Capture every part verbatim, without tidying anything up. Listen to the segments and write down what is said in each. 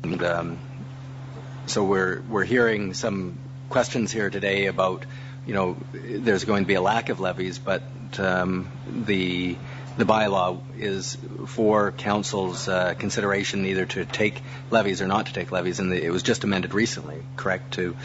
And, um, so we're we're hearing some questions here today about, you know, there's going to be a lack of levies, but um, the the bylaw is for council's uh, consideration either to take levies or not to take levies, and the, it was just amended recently, correct? To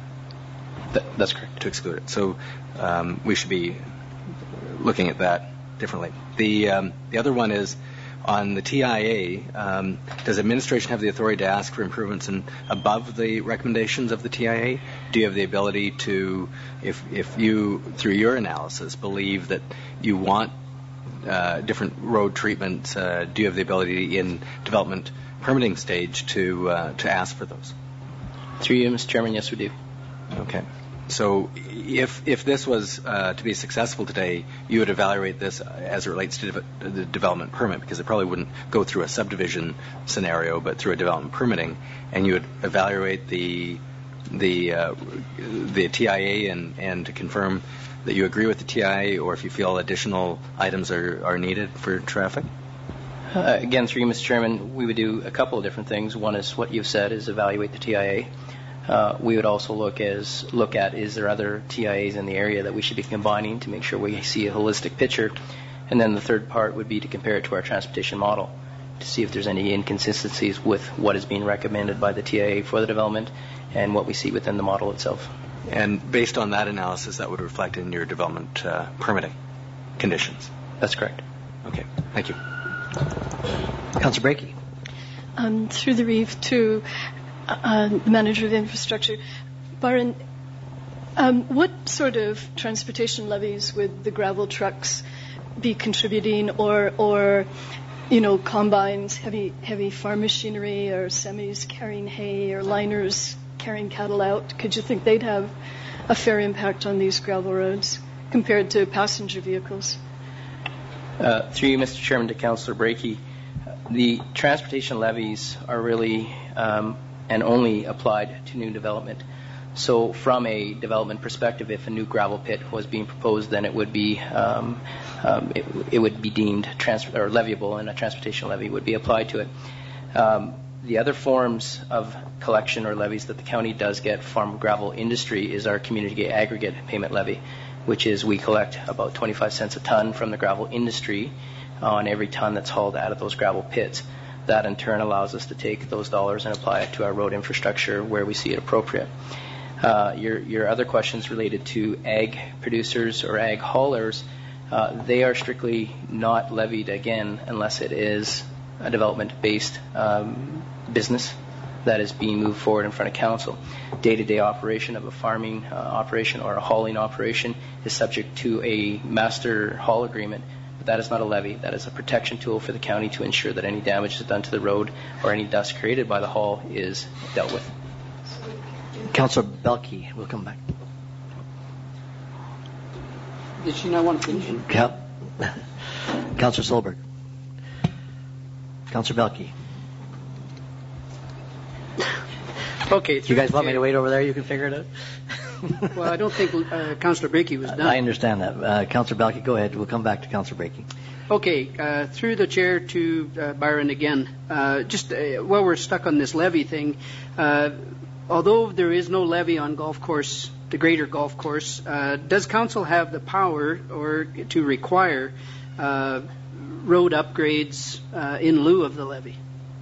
Th- that's correct. To exclude it. So um, we should be looking at that differently. The um, the other one is on the T I A. Um, does administration have the authority to ask for improvements in, above the recommendations of the T I A? Do you have the ability to, if if you through your analysis believe that you want uh, different road treatments, uh, do you have the ability in development permitting stage to uh, to ask for those? Through you, Mister Chairman, yes, we do. Okay. So if if this was uh, to be successful today, you would evaluate this as it relates to de- the development permit, because it probably wouldn't go through a subdivision scenario, but through a development permitting, and you would evaluate the the uh, the T I A and, and to confirm that you agree with the T I A, or if you feel additional items are, are needed for traffic? Uh, again, through you, Mister Chairman, we would do a couple of different things. One is what you've said, is evaluate the T I A. Uh, we would also look as look at is there other T I As in the area that we should be combining to make sure we see a holistic picture. And then the third part would be to compare it to our transportation model to see if there's any inconsistencies with what is being recommended by the T I A for the development and what we see within the model itself. And based on that analysis, that would reflect in your development uh, permitting conditions? That's correct. Okay. Thank you. Councillor Breakey. Um, through the reef to uh, the manager of infrastructure. Byron, um, what sort of transportation levies would the gravel trucks be contributing, or, or you know, combines, heavy heavy farm machinery, or semis carrying hay, or liners carrying cattle out? Could you think they'd have a fair impact on these gravel roads compared to passenger vehicles? Uh, through you, Mister Chairman, to Councillor Breakey, the transportation levies are really um, and only applied to new development. So from a development perspective, if a new gravel pit was being proposed, then it would be um, um, it, it would be deemed transfer or leviable, and a transportation levy would be applied to it. Um, the other forms of collection or levies that the county does get from gravel industry is our community aggregate payment levy, which is we collect about twenty-five cents a ton from the gravel industry on every ton that's hauled out of those gravel pits. That in turn allows us to take those dollars and apply it to our road infrastructure where we see it appropriate. Uh, your, your other questions related to ag producers or ag haulers, uh, they are strictly not levied again unless it is a development-based um, business that is being moved forward in front of council. Day-to-day operation of a farming uh, operation or a hauling operation is subject to a master haul agreement, but that is not a levy. That is a protection tool for the county to ensure that any damage is done to the road or any dust created by the haul is dealt with. Councillor Belkey, we'll come back. Did she not want to finish? Cal- Councillor Solberg. Councillor Belkey. Okay. You guys want me to wait over there? You can figure it out. Well, I don't think uh, Councillor Breakey was done. I understand that. Uh, Councillor Belkey, go ahead. We'll come back to Councillor Breakey. Okay. Uh, through the chair to uh, Byron again. Uh, just uh, while we're stuck on this levy thing, uh, although there is no levy on golf course, the greater golf course, uh, does council have the power or to require uh, road upgrades uh, in lieu of the levy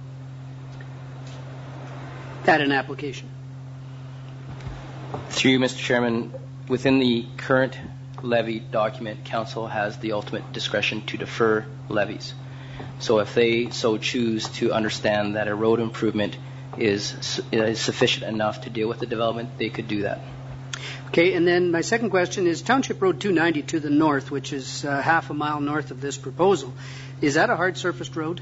at an application? Through you, Mister Chairman, within the current levy document, council has the ultimate discretion to defer levies. So if they so choose to understand that a road improvement is, is sufficient enough to deal with the development, they could do that. Okay, and then my second question is Township Road two ninety to the north, which is uh, half a mile north of this proposal. Is that a hard surfaced road?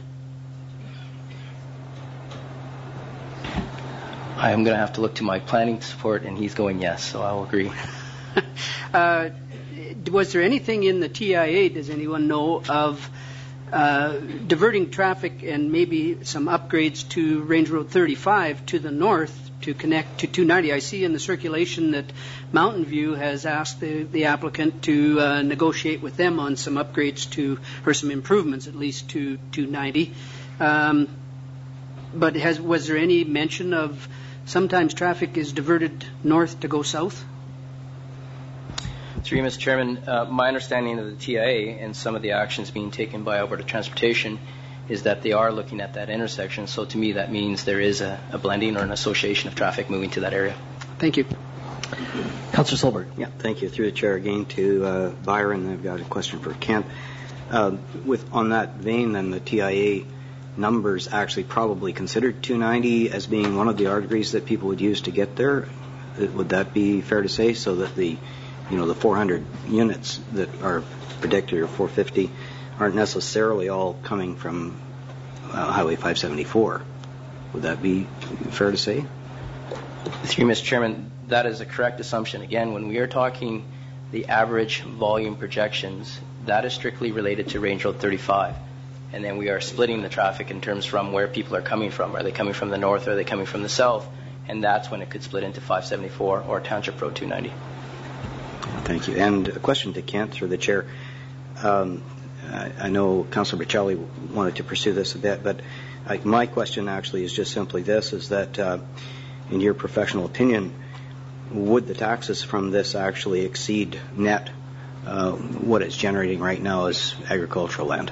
I'm going to have to look to my planning support, and he's going yes, so I'll agree. uh, was there anything in the T I A, does anyone know, of uh, diverting traffic and maybe some upgrades to Range Road thirty-five to the north to connect to two ninety? I see in the circulation that Mountain View has asked the, the applicant to uh, negotiate with them on some upgrades to, or some improvements at least to two ninety. Um, but has was there any mention of sometimes traffic is diverted north to go south? Through you, Mister Chairman, uh, my understanding of the T I A and some of the actions being taken by Alberta Transportation is that they are looking at that intersection. So to me, that means there is a, a blending or an association of traffic moving to that area. Thank you. Councillor Solberg. Yeah, thank you. Through the chair again to uh, Byron. I've got a question for Kent. Uh, with on that vein, then the T I A numbers actually probably considered two ninety as being one of the arteries that people would use to get there. Would that be fair to say? So that the, you know, the four hundred units that are predicted, or four fifty, aren't necessarily all coming from uh, Highway five seventy-four. Would that be fair to say? Through you, Mister Chairman, that is a correct assumption. Again, when we are talking the average volume projections, that is strictly related to Range Road thirty-five. And then we are splitting the traffic in terms from where people are coming from. Are they coming from the north or are they coming from the south? And that's when it could split into five seventy-four or Township Road two ninety. Thank you. And a question to Kent through the chair. Um, I, I know Councillor Bocelli wanted to pursue this a bit, but I, my question actually is just simply this, is that uh, in your professional opinion, would the taxes from this actually exceed net uh, what it's generating right now as agricultural land?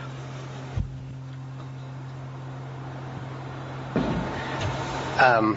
Um,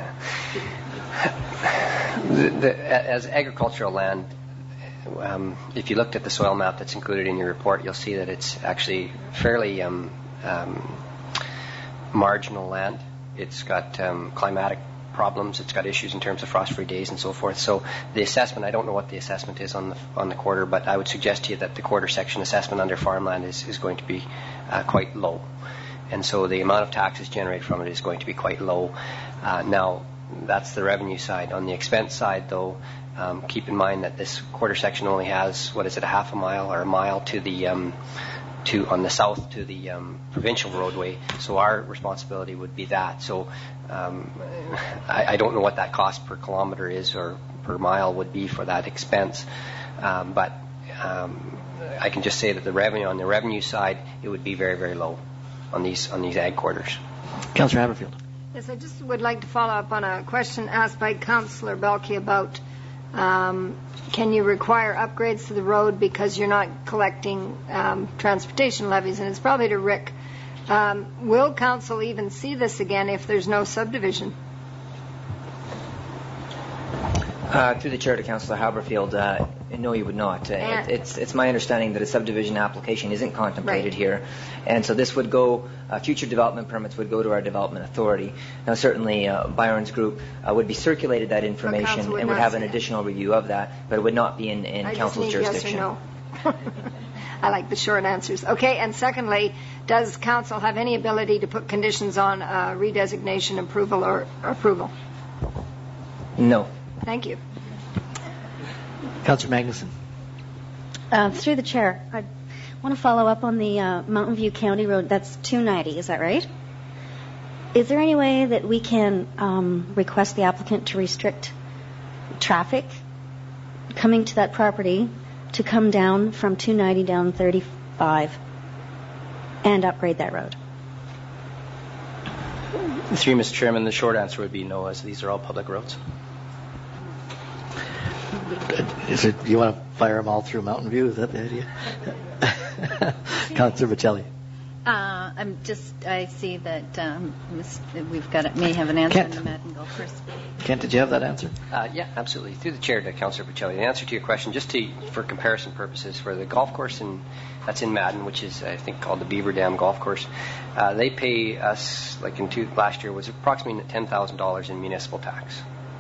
the, the, as agricultural land, um, if you looked at the soil map that's included in your report, you'll see that it's actually fairly um, um, marginal land. It's got um, climatic problems. It's got issues in terms of frost-free days and so forth. So the assessment, I don't know what the assessment is on the on the quarter, but I would suggest to you that the quarter section assessment under farmland is, is going to be uh, quite low. And so the amount of taxes generated from it is going to be quite low. Uh, now, that's the revenue side. On the expense side, though, um, keep in mind that this quarter section only has, what is it, a half a mile or a mile to the um, to on the south to the um, provincial roadway. So our responsibility would be that. So um, I, I don't know what that cost per kilometer is or per mile would be for that expense, um, but um, I can just say that the revenue on the revenue side, it would be very, very low on these on these ag quarters. Councillor Haberfield. Yes, I just would like to follow up on a question asked by Councillor Belke about um, can you require upgrades to the road because you're not collecting um, transportation levies, and it's probably to Rick. Um, will council even see this again if there's no subdivision? Uh, through the chair to Councillor Haberfield, uh, no, you would not. Uh, it, it's, it's my understanding that a subdivision application isn't contemplated right. here, and so this would go. Uh, future development permits would go to our development authority. Now, certainly, uh, Byron's group uh, would be circulated that information would and would have an additional it. review of that, but it would not be in, in I council's just need jurisdiction. Yes or no. I like the short answers. Okay, and secondly, does council have any ability to put conditions on uh, redesignation approval or approval? No. Thank you. Councillor Magnuson. Uh, through the chair, I want to follow up on the uh, Mountain View County Road. That's two ninety, is that right? Is there any way that we can um, request the applicant to restrict traffic coming to that property to come down from two ninety down thirty-five and upgrade that road? Through you, Mister Chairman, the short answer would be no, as these are all public roads. Is it, you want to fire them all through Mountain View? Is that the idea? Councillor Bocelli. Uh, I'm just, I see that um, we've got, may have an answer Kent. in the Madden Golf Course. Kent, did you have that answer? Uh, yeah, absolutely. Through the chair to Councillor Bocelli, the answer to your question, just to, for comparison purposes, for the golf course in, that's in Madden, which is I think called the Beaver Dam Golf Course, uh, they pay us, like in two, last year, was approximately ten thousand dollars in municipal tax.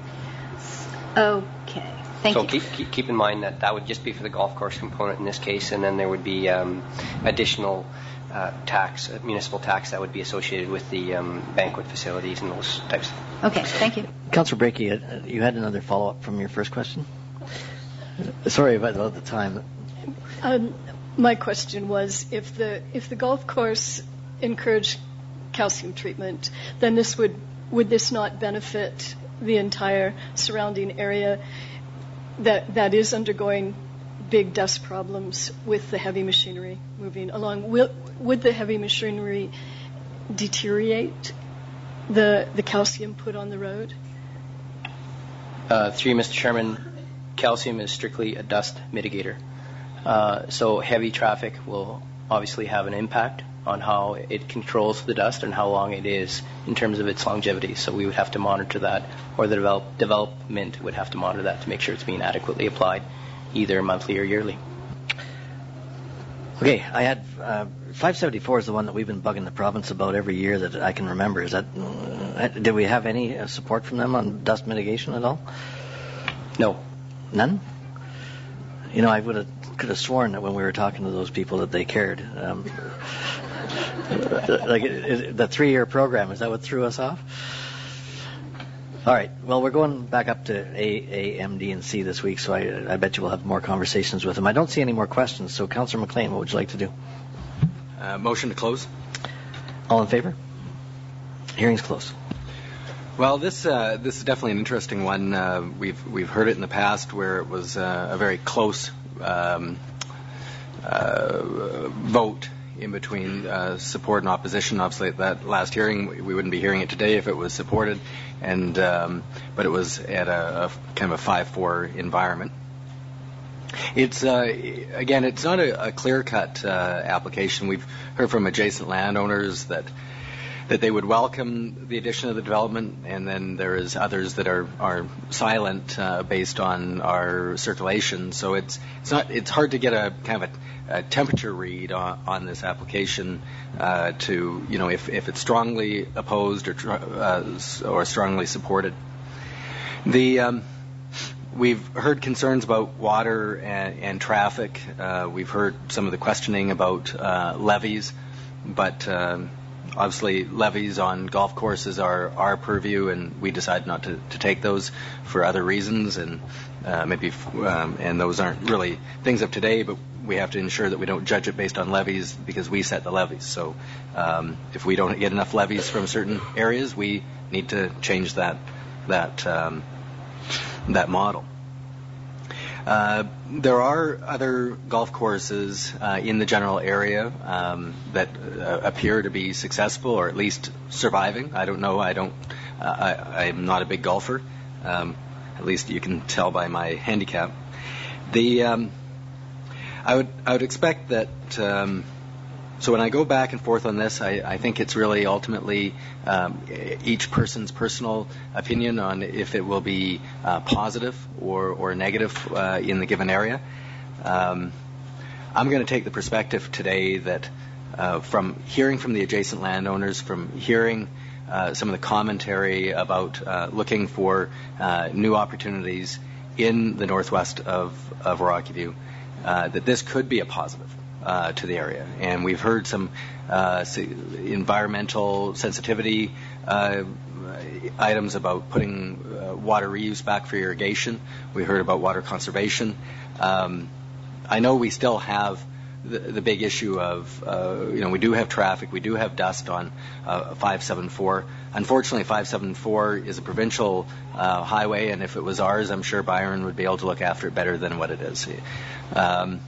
Okay. Thank so you. keep, keep keep in mind that that would just be for the golf course component in this case, and then there would be um, additional uh, tax, uh, municipal tax that would be associated with the um, banquet facilities and those types. Okay, thank you. Councillor Breakey, uh, you had another follow-up from your first question? Sorry about, about the time. Um, my question was, if the if the golf course encouraged calcium treatment, then this would would this not benefit the entire surrounding area that that is undergoing big dust problems with the heavy machinery moving along? Will, would the heavy machinery deteriorate the the calcium put on the road? Uh, through you, Mister Chairman, calcium is strictly a dust mitigator. Uh, so heavy traffic will obviously have an impact on how it controls the dust and how long it is in terms of its longevity. So we would have to monitor that, or the develop, development would have to monitor that to make sure it's being adequately applied, either monthly or yearly. Okay, I had uh, five seventy-four is the one that we've been bugging the province about every year that I can remember. Is that uh, did we have any uh, support from them on dust mitigation at all? No, none. You know, I would have could have sworn that when we were talking to those people that they cared. Um, like it, it, the three-year program, is that what threw us off? All right. Well, we're going back up to A, A, M, D, and C this week, so I, I bet you we'll have more conversations with them. I don't see any more questions, so Councillor McLean, what would you like to do? Uh, motion to close. All in favor? Hearing's closed. Well, this uh, this is definitely an interesting one. Uh, we've we've heard it in the past where it was uh, a very close um, uh, vote in between uh, support and opposition. Obviously, at that last hearing, we wouldn't be hearing it today if it was supported, and um, but it was at a, a kind of a five four environment. It's uh, again, it's not a, a clear-cut uh, application. We've heard from adjacent landowners that that they would welcome the addition of the development, and then there is others that are are silent uh, based on our circulation. So it's it's not it's hard to get a kind of a, a temperature read on, on this application uh, to you know if, if it's strongly opposed or tr- uh, or strongly supported. The um, We've heard concerns about water and, and traffic. Uh, we've heard some of the questioning about uh, levies, but um, obviously levies on golf courses are our purview, and we decided not to, to take those for other reasons, and uh, maybe um, and those aren't really things of today, but we have to ensure that we don't judge it based on levies because we set the levies. So um, if we don't get enough levies from certain areas, we need to change that that um, that model. Uh, there are other golf courses uh, in the general area um, that uh, appear to be successful, or at least surviving. I don't know. I don't. Uh, I, I'm not a big golfer. Um, at least you can tell by my handicap. The um, I would I would expect that. Um, So when I go back and forth on this, I, I think it's really ultimately um, each person's personal opinion on if it will be uh, positive or, or negative uh, in the given area. Um, I'm going to take the perspective today that uh, from hearing from the adjacent landowners, from hearing uh, some of the commentary about uh, looking for uh, new opportunities in the northwest of, of Rocky-View, uh, that this could be a positive. Uh, to the area, and we've heard some uh, environmental sensitivity uh, items about putting uh, water reuse back for irrigation. We heard about water conservation. Um, I know we still have the, the big issue of, uh, you know, we do have traffic, we do have dust on uh, five seventy-four. Unfortunately, five seventy-four is a provincial uh, highway, and if it was ours, I'm sure Byron would be able to look after it better than what it is. Um,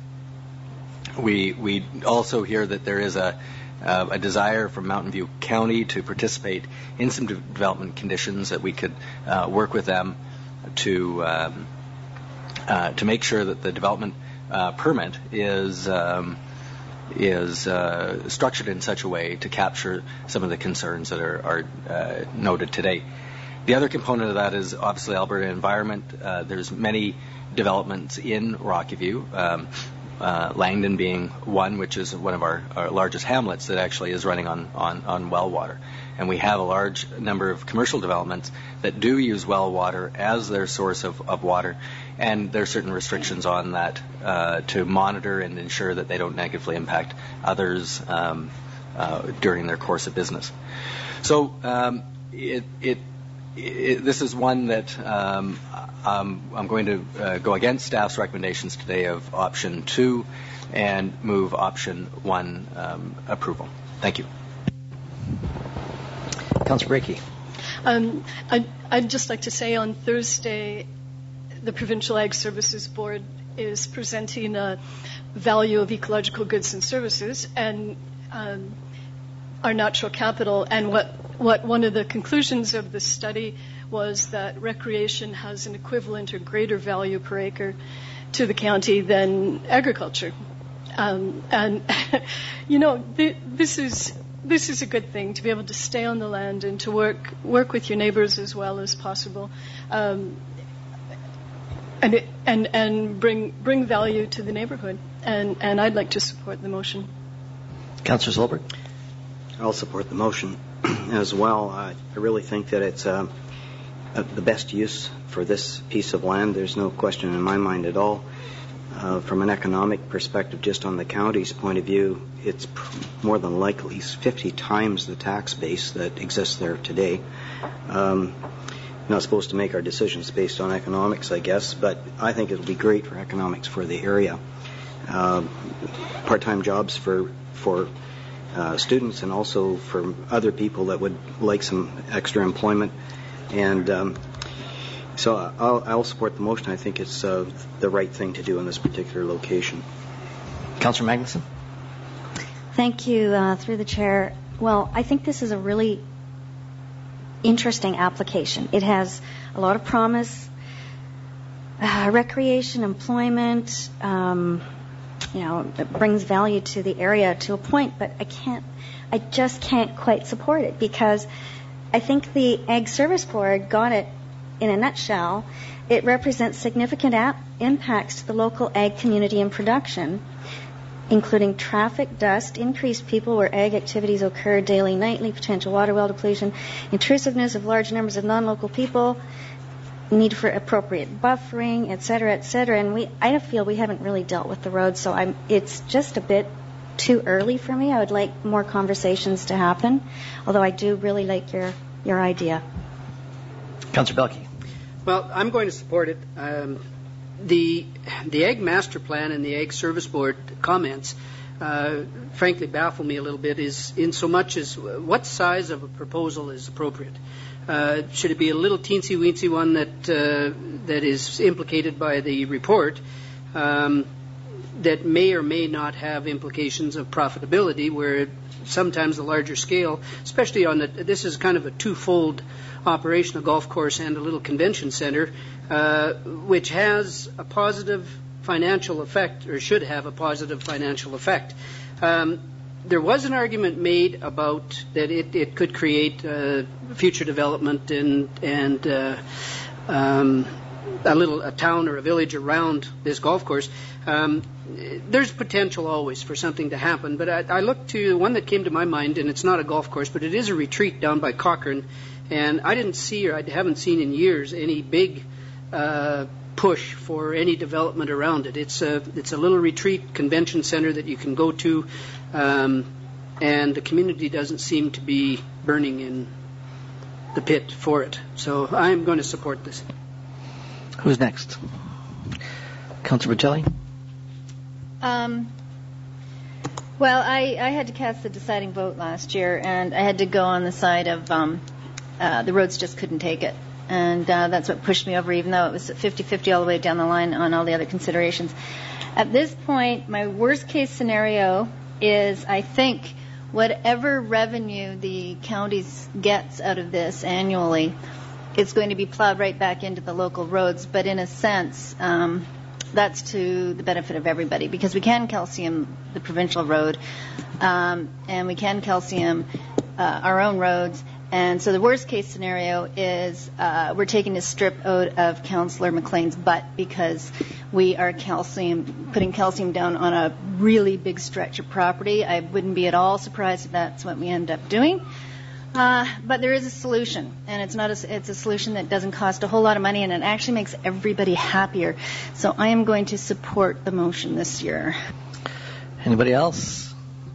We we also hear that there is a uh, a desire from Mountain View County to participate in some de- development conditions that we could uh, work with them to um, uh, to make sure that the development uh, permit is um, is uh, structured in such a way to capture some of the concerns that are, are uh, noted today. The other component of that is obviously Alberta Environment. Uh, there's many developments in Rocky-View. Um, Uh, Langdon being one, which is one of our, our largest hamlets that actually is running on, on, on well water. And we have a large number of commercial developments that do use well water as their source of, of water, and there are certain restrictions on that uh, to monitor and ensure that they don't negatively impact others um, uh, during their course of business. So um, it, it It, this is one that um, um, I'm going to uh, go against staff's recommendations today of option two and move option one um, approval. Thank you. Councillor Breakey. Um, I'd, I'd just like to say on Thursday, the Provincial Ag Services Board is presenting a value of ecological goods and services, and um, our natural capital and what what one of the conclusions of the study was that recreation has an equivalent or greater value per acre to the county than agriculture. Um, and, you know, th- this is this is a good thing, to be able to stay on the land and to work work with your neighbors as well as possible, um, and it, and and bring bring value to the neighborhood. And and I'd like to support the motion. Councillor Solberg? I'll support the motion as well. I, I really think that it's uh, uh, the best use for this piece of land. There's no question in my mind at all. Uh, from an economic perspective, just on the county's point of view, it's pr- more than likely fifty times the tax base that exists there today. Um, not supposed to make our decisions based on economics, I guess, but I think it'll be great for economics for the area. Uh, part-time jobs for for uh, students and also for other people that would like some extra employment. And um, so I'll, I'll support the motion. I think it's uh, the right thing to do in this particular location. Councillor Magnuson? Thank you, uh, through the chair. Well, I think this is a really interesting application. It has a lot of promise, uh, recreation, employment, um, you know, it brings value to the area to a point, but I can't, I just can't quite support it because I think the Ag Service Board got it in a nutshell. It represents significant ap- impacts to the local ag community and production, including traffic, dust, increased people where ag activities occur daily, nightly, potential water well depletion, intrusiveness of large numbers of non-local people, need for appropriate buffering, et cetera, et cetera. And we, I feel we haven't really dealt with the roads, so I'm, it's just a bit too early for me. I would like more conversations to happen, although I do really like your, your idea. Councillor Belke? Well, I'm going to support it. Um, the the Ag Master Plan and the Ag Service Board comments, uh, frankly, baffle me a little bit. Is in so much as what size of a proposal is appropriate? Uh, should it be a little teensy weensy one that uh, that is implicated by the report? Um, that may or may not have implications of profitability, where sometimes the larger scale, especially on the, this is kind of a twofold operation, a golf course and a little convention center, uh, which has a positive financial effect, or should have a positive financial effect. Um, there was an argument made about that it, it could create uh, future development and, and uh, um, a little a town or a village around this golf course. Um, there's potential always for something to happen, but I, I looked to one that came to my mind, and it's not a golf course, but it is a retreat down by Cochrane, and I didn't see, or I haven't seen in years, any big uh, push for any development around it. It's a it's a little retreat convention center that you can go to, um, and the community doesn't seem to be burning in the pit for it. So I'm going to support this. Who's next? Councillor Bocelli? Um, well, I, I had to cast the deciding vote last year, and I had to go on the side of um, uh, the roads just couldn't take it. And uh, that's what pushed me over, even though it was fifty-fifty all the way down the line on all the other considerations. At this point, my worst-case scenario is, I think, whatever revenue the counties gets out of this annually, it's going to be plowed right back into the local roads. But in a sense, um, that's to the benefit of everybody, because we can calcium the provincial road, um, and we can calcium uh, our own roads. And so the worst case scenario is uh, we're taking a strip out of Councillor McLean's butt because we are calcium putting calcium down on a really big stretch of property. I wouldn't be at all surprised if that's what we end up doing. Uh, but there is a solution, and it's not a, it's a solution that doesn't cost a whole lot of money, and it actually makes everybody happier. So I am going to support the motion this year. Anybody else?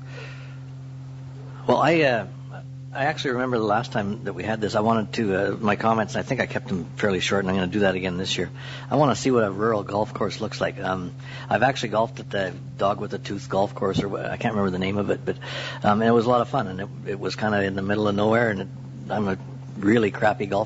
Well, I uh, I actually remember the last time that we had this, I wanted to, uh, my comments, I think I kept them fairly short, and I'm going to do that again this year. I want to see what a rural golf course looks like. Um, I've actually golfed at the Dog with a Tooth golf course, or I can't remember the name of it, but um, and it was a lot of fun, and it, it was kind of in the middle of nowhere, and it, I'm a really crappy golf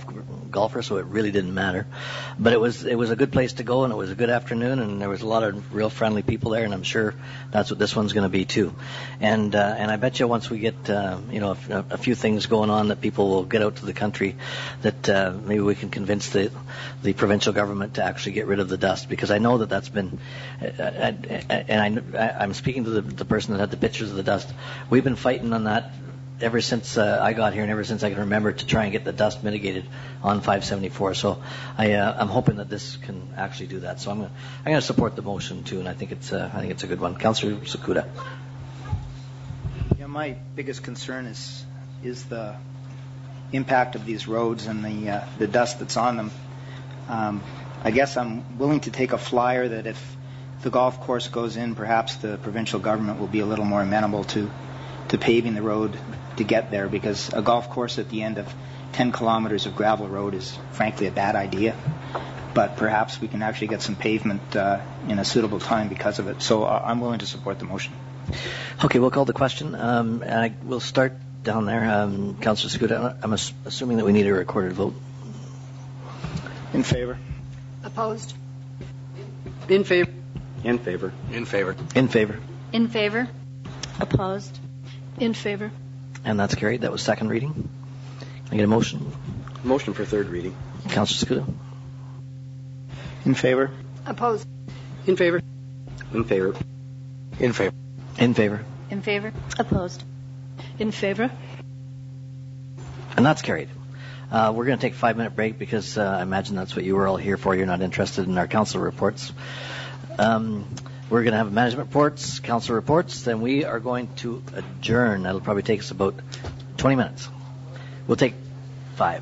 golfer, so it really didn't matter. But it was it was a good place to go, and it was a good afternoon, and there was a lot of real friendly people there, and I'm sure that's what this one's going to be too. And uh, and I bet you once we get uh, you know a, a few things going on, that people will get out to the country, that uh, maybe we can convince the the provincial government to actually get rid of the dust, because I know that that's been, uh, and I, I'm speaking to the, the person that had the pictures of the dust. We've been fighting on that ever since uh, I got here, and ever since I can remember, to try and get the dust mitigated on five seventy-four. So I, uh, I'm hoping that this can actually do that. So I'm going I'm going to support the motion too, and I think it's uh, I think it's a good one. Councillor Sakuda. Yeah, my biggest concern is is the impact of these roads and the uh, the dust that's on them. Um, I guess I'm willing to take a flyer that if the golf course goes in, perhaps the provincial government will be a little more amenable to to paving the road to get there, because a golf course at the end of ten kilometers of gravel road is frankly a bad idea. But perhaps we can actually get some pavement uh, in a suitable time because of it. So uh, I'm willing to support the motion. Okay, we'll call the question. Um, and I, we'll start down there. Um, Councillor Sakuda, I'm ass- assuming that we need a recorded vote. In favor. Opposed? In favor. In favor. In favor. In favor. In favor? Opposed? In favor. And that's carried. That was second reading. Can I get a motion? Motion for third reading. Councillor Sakuda. In favor. Opposed? In favor. In favor. In favor. In favor. In favor? Opposed? In favor. And that's carried. Uh, we're going to take a five-minute break because uh, I imagine that's what you were all here for. You're not interested in our council reports. Um, we're going to have management reports, council reports, then we are going to adjourn. That'll probably take us about twenty minutes. We'll take five.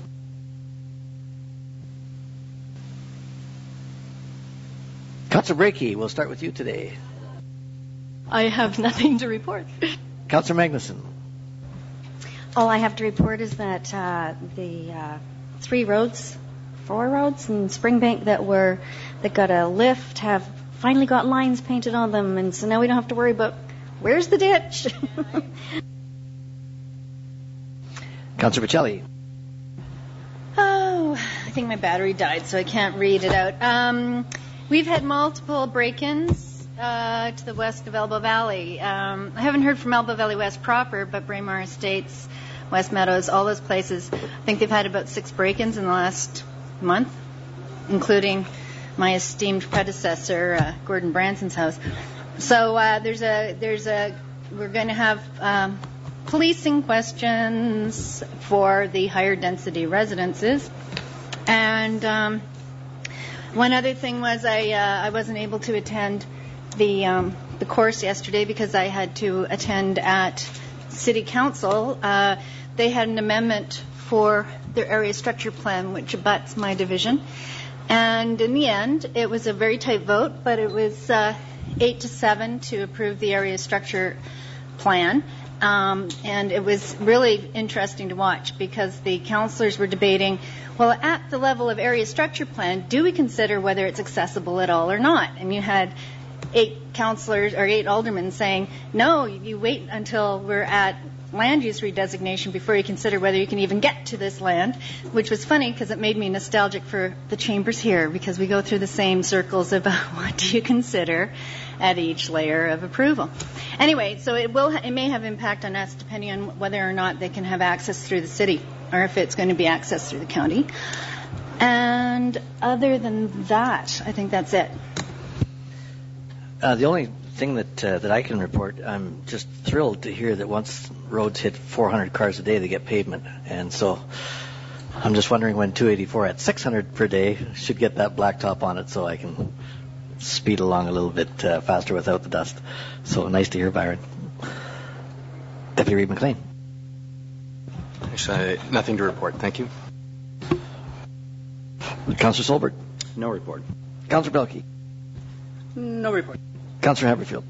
Councillor Breakey, we'll start with you today. I have nothing to report. Councillor Magnuson. All I have to report is that uh, the uh, three roads, four roads in Springbank that were that got a lift have finally got lines painted on them, and so now we don't have to worry about where's the ditch. Councillor Bocelli. Oh, I think my battery died, so I can't read it out. Um, we've had multiple break-ins uh, to the west of Elbow Valley. Um, I haven't heard from Elbow Valley West proper, but Braemar Estates, West Meadows, all those places, I think they've had about six break-ins in the last month, including my esteemed predecessor, uh, Gordon Branson's house. So uh, there's a there's a we're going to have um, policing questions for the higher density residences, and um, one other thing was I uh, I wasn't able to attend the um, the course yesterday because I had to attend at City Council. Uh, they had an amendment for their area structure plan, which abuts my division. And in the end, it was a very tight vote, but it was uh, eight to seven to approve the area structure plan. Um, and it was really interesting to watch because the councillors were debating, well, at the level of area structure plan, do we consider whether it's accessible at all or not? And you had eight councillors or eight aldermen saying, no, you wait until we're at land use redesignation before you consider whether you can even get to this land, which was funny because it made me nostalgic for the chambers here because we go through the same circles about what do you consider at each layer of approval. Anyway, so it will it may have impact on us depending on whether or not they can have access through the city or if it's going to be accessed through the county. And other than that, I think that's it. Uh, the only thing that uh, that I can report, I'm just thrilled to hear that once roads hit four hundred cars a day, they get pavement. And so I'm just wondering when two eighty-four at six hundred per day should get that blacktop on it so I can speed along a little bit uh, faster without the dust. So nice to hear, Byron. Deputy Reid McLean. Actually, nothing to report. Thank you. Councillor Solberg. No report. Councillor Belkey. No report. Councillor Haberfield.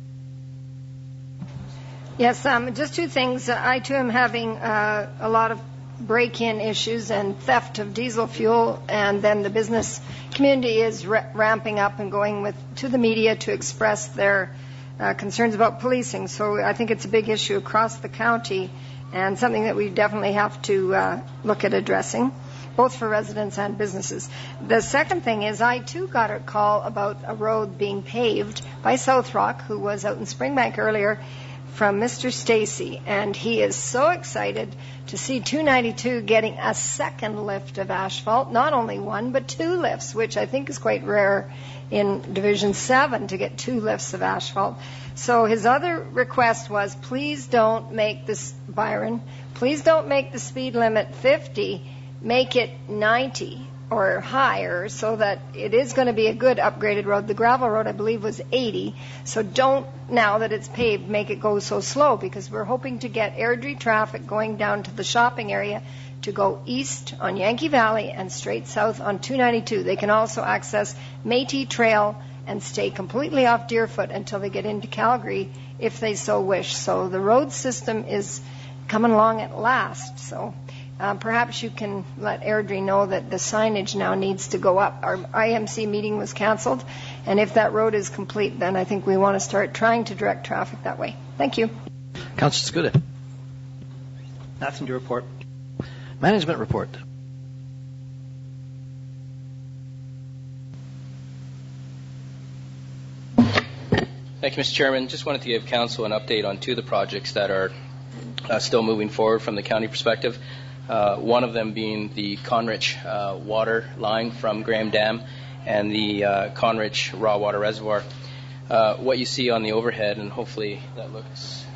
Yes, um, just two things. I, too, am having uh, a lot of break-in issues and theft of diesel fuel, and then the business community is ra- ramping up and going with to the media to express their uh, concerns about policing. So I think it's a big issue across the county and something that we definitely have to uh, look at addressing. both for residents and businesses. The second thing is I, too, got a call about a road being paved by South Rock, who was out in Springbank earlier, from Mister Stacy, and he is so excited to see two ninety-two getting a second lift of asphalt, not only one, but two lifts, which I think is quite rare in Division seven to get two lifts of asphalt. So his other request was, please don't make this, Byron, please don't make the speed limit fifty, make it ninety or higher, so that it is going to be a good upgraded road. The gravel road, I believe, was eighty, so don't, now that it's paved, make it go so slow, because we're hoping to get Airdrie traffic going down to the shopping area to go east on Yankee Valley and straight south on two ninety-two. They can also access Métis Trail and stay completely off Deerfoot until they get into Calgary if they so wish. So the road system is coming along at last. So uh, perhaps you can let Airdrie know that the signage now needs to go up. Our I M C meeting was canceled, and if that road is complete, then I think we want to start trying to direct traffic that way. Thank you. Councillor Skuda. Nothing to report. Management report. Thank you, Mister Chairman. Just wanted to give Council an update on two of the projects that are uh, still moving forward from the county perspective. Uh, one of them being the Conrich uh, water line from Graham Dam and the uh, Conrich raw water reservoir. Uh, what you see on the overhead, and hopefully that looks...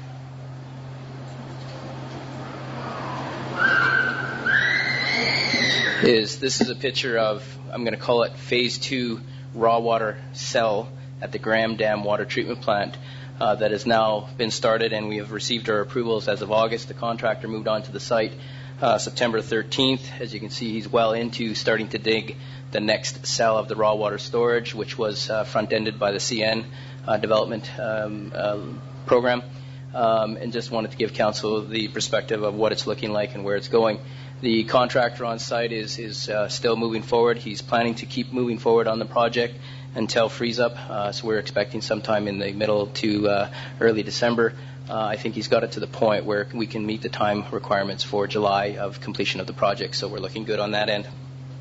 is this is a picture of, I'm going to call it phase two raw water cell at the Graham Dam water treatment plant uh, that has now been started, and we have received our approvals as of August. The contractor moved on to the site uh, September thirteenth. As you can see, he's well into starting to dig the next cell of the raw water storage, which was uh, front-ended by the C N uh, development um, uh, program, um, and just wanted to give Council the perspective of what it's looking like and where it's going. The contractor on site is, is uh, still moving forward. He's planning to keep moving forward on the project until freeze up, uh, so we're expecting sometime in the middle to uh, early December. Uh, I think he's got it to the point where we can meet the time requirements for July of completion of the project, so we're looking good on that end.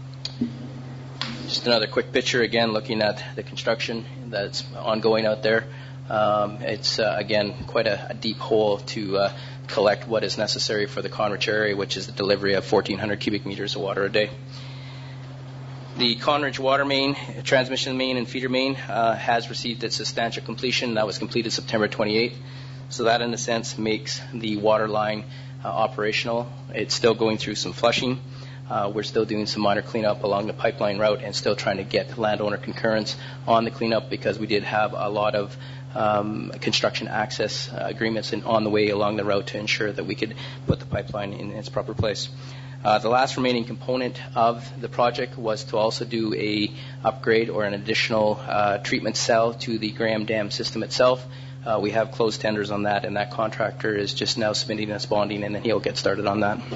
Just another quick picture, again, looking at the construction that's ongoing out there. Um, it's, uh, again, quite a, a deep hole to uh, collect what is necessary for the Conrich area, which is the delivery of fourteen hundred cubic meters of water a day. The Conrich water main, transmission main and feeder main uh, has received its substantial completion. That was completed September twenty-eighth. So that, in a sense, makes the water line uh, operational. It's still going through some flushing. Uh, we're still doing some minor cleanup along the pipeline route and still trying to get landowner concurrence on the cleanup, because we did have a lot of um, construction access uh, agreements in, on the way along the route to ensure that we could put the pipeline in its proper place. Uh, the last remaining component of the project was to also do a upgrade or an additional uh, treatment cell to the Graham Dam system itself. Uh, we have closed tenders on that, and that contractor is just now submitting us bonding, and then he'll get started on that.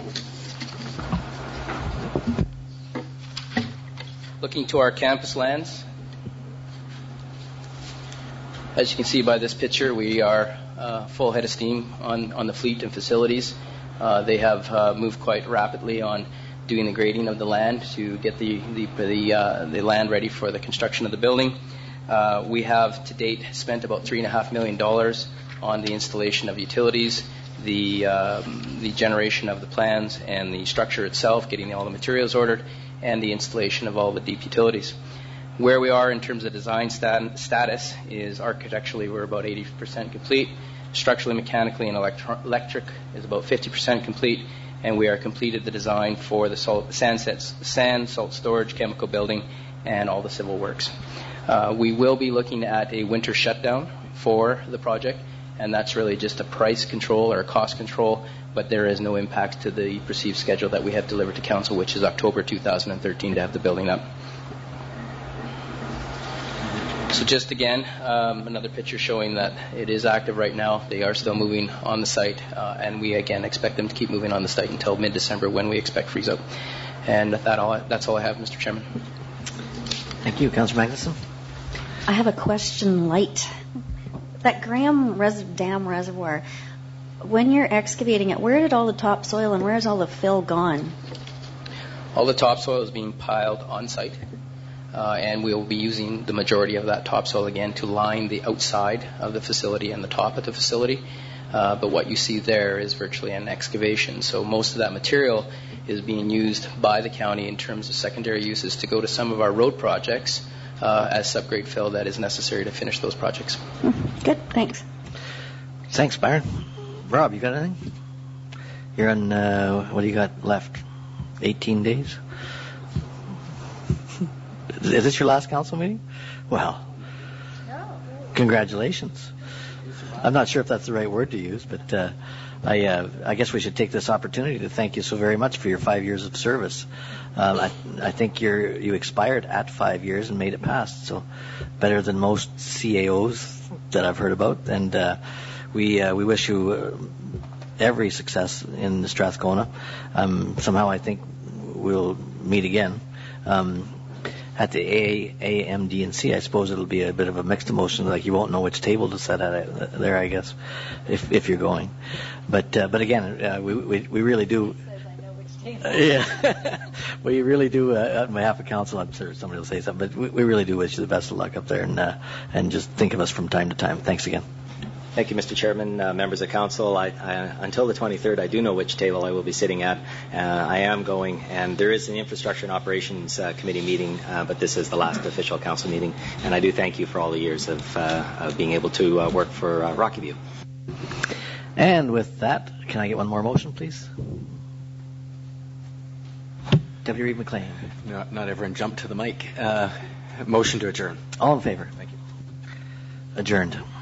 Looking to our campus lands, as you can see by this picture, we are uh, full head of steam on, on the fleet and facilities. Uh, they have uh, moved quite rapidly on doing the grading of the land to get the the the, uh, the land ready for the construction of the building. Uh, we have to date spent about three and a half million dollars on the installation of utilities, the um, the generation of the plans and the structure itself, getting all the materials ordered, and the installation of all the deep utilities. Where we are in terms of design stat- status is architecturally we're about eighty percent complete. Structurally, mechanically, and electro- electric is about fifty percent complete, and we are completed the design for the salt, sand, sets, sand, salt storage, chemical building, and all the civil works. Uh, we will be looking at a winter shutdown for the project, and that's really just a price control or a cost control, but there is no impact to the perceived schedule that we have delivered to Council, which is October two thousand thirteen to have the building up. So just again, um, another picture showing that it is active right now. They are still moving on the site, uh, and we again expect them to keep moving on the site until mid-December when we expect freeze up. And that all, that's all I have, Mister Chairman. Thank you, Councillor Magnuson. I have a question light. That Graham Res- Dam reservoir, when you're excavating it, where did all the topsoil and where's all the fill gone? All the topsoil is being piled on site, uh, and we'll be using the majority of that topsoil again to line the outside of the facility and the top of the facility. Uh, but what you see there is virtually an excavation. So most of that material is being used by the county in terms of secondary uses to go to some of our road projects uh, as subgrade fill that is necessary to finish those projects. Good, thanks. Thanks, Byron. Rob, you got anything? You're on, uh, what do you got left? eighteen days? Is this your last council meeting? Well, no. Congratulations. I'm not sure if that's the right word to use, but uh, I, uh, I guess we should take this opportunity to thank you so very much for your five years of service. Um, I, I think you're, you expired at five years and made it past, so better than most C A Os that I've heard about. And uh, we uh, we wish you uh, every success in Strathcona. Um, somehow I think we'll meet again. Um, At the A, A, M, D, and C, I suppose it'll be a bit of a mixed emotion. Like you won't know which table to set at there, I guess, if if you're going. But uh, but again, uh, we, we we really do. Uh, yeah, we really do. Uh, on behalf of council, I'm sure somebody will say something, but we, we really do wish you the best of luck up there, and uh, and just think of us from time to time. Thanks again. Thank you, Mister Chairman, uh, members of council. I, I, until the twenty-third, I do know which table I will be sitting at. Uh, I am going, and there is an Infrastructure and Operations uh, Committee meeting, uh, but this is the last official council meeting. And I do thank you for all the years of, uh, of being able to uh, work for uh, Rocky View. And with that, can I get one more motion, please? Deputy Reid McLean. Not, not everyone jump to the mic. Uh, motion to adjourn. All in favor? Thank you. Adjourned.